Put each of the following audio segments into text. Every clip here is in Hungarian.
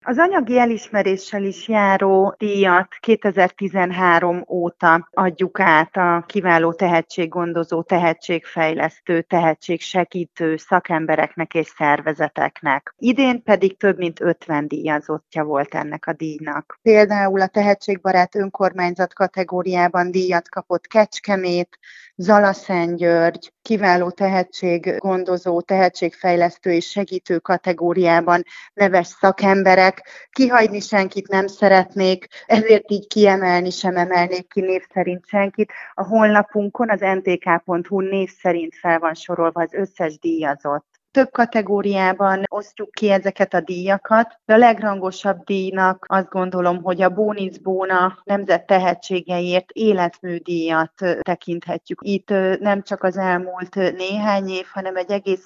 Az anyagi elismeréssel is járó díjat 2013 óta adjuk át a kiváló tehetséggondozó, tehetségfejlesztő, tehetségsegítő szakembereknek és szervezeteknek. Idén pedig több mint 50 díjazottja volt ennek a díjnak. Például a Tehetségbarát önkormányzat kategóriában díjat kapott Kecskemét, Zalaszentgyörgy, kiváló tehetséggondozó, tehetségfejlesztő és segítő kategóriában neves szakemberek. Kihagyni senkit nem szeretnék, ezért így kiemelni sem emelnék ki név szerint senkit. A honlapunkon, az ntk.hu név szerint fel van sorolva az összes díjazott. Több kategóriában osztjuk ki ezeket a díjakat, de a legrangosabb díjnak azt gondolom, hogy a Bónic Bóna nemzet tehetségeiért életműdíjat tekinthetjük. Itt nem csak az elmúlt néhány év, hanem egy egész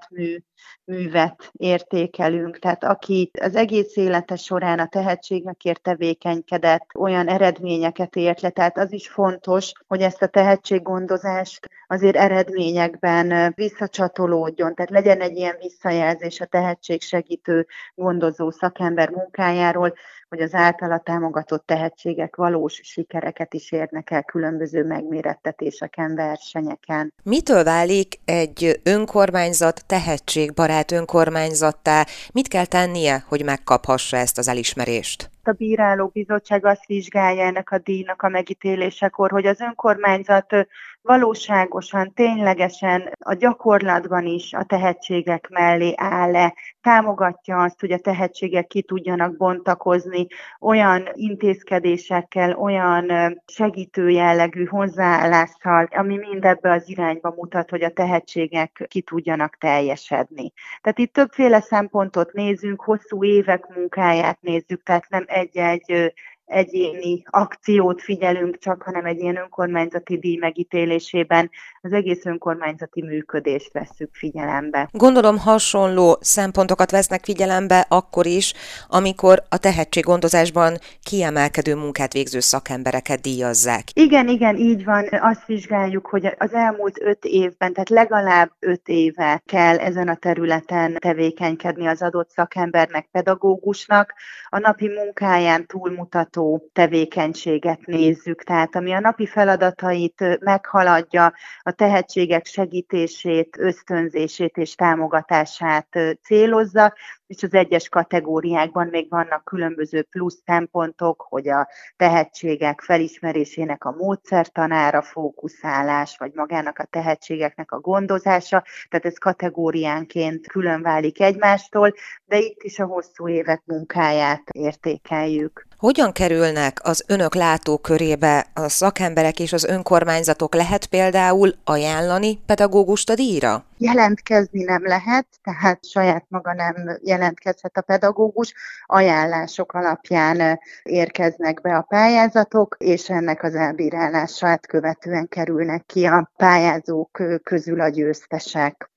életművet értékelünk. Tehát aki az egész élete során a tehetségekért tevékenykedett, olyan eredményeket ért le, tehát az is fontos, hogy ezt a tehetséggondozást azért eredményekben visszacsatolódjon, tehát legyen egy ilyen visszajelzés a tehetségsegítő, gondozó szakember munkájáról, hogy az általa támogatott tehetségek valós sikereket is érnek el különböző megmérettetéseken, versenyeken. Mitől válik egy önkormányzat tehetségbarát önkormányzattá? Mit kell tennie, hogy megkaphassa ezt az elismerést? A bírálóbizottság azt vizsgálja ennek a díjnak a megítélésekor, hogy az önkormányzat valóságosan, ténylegesen a gyakorlatban is a tehetségek mellé áll-e, támogatja azt, hogy a tehetségek ki tudjanak bontakozni olyan intézkedésekkel, olyan segítő jellegű hozzáállással, ami mind ebbe az irányba mutat, hogy a tehetségek ki tudjanak teljesedni. Tehát itt többféle szempontot nézünk, hosszú évek munkáját nézzük, tehát nem egy-egy egyéni akciót figyelünk csak, hanem egy ilyen önkormányzati díj megítélésében az egész önkormányzati működést vesszük figyelembe. Gondolom hasonló szempontokat vesznek figyelembe akkor is, amikor a tehetséggondozásban kiemelkedő munkát végző szakembereket díjazzák. Igen, így van. Azt vizsgáljuk, hogy az elmúlt 5 évben, tehát legalább 5 éve kell ezen a területen tevékenykedni az adott szakembernek, pedagógusnak. A napi munkáján túlmutató tevékenységet nézzük, tehát ami a napi feladatait meghaladja, a tehetségek segítését, ösztönzését és támogatását célozza, és az egyes kategóriákban még vannak különböző plusz szempontok, hogy a tehetségek felismerésének a módszertanára fókuszálás, vagy magának a tehetségeknek a gondozása, tehát ez kategóriánként külön válik egymástól, de itt is a hosszú évek munkáját értékeljük. Hogyan kerülnek az önök látókörébe a szakemberek és az önkormányzatok? Lehet például ajánlani pedagógust a díjra? Jelentkezni nem lehet, tehát saját maga nem jelentkezhet a pedagógus, ajánlások alapján érkeznek be a pályázatok, és ennek az elbírálását követően kerülnek ki a pályázók közül a győztesek.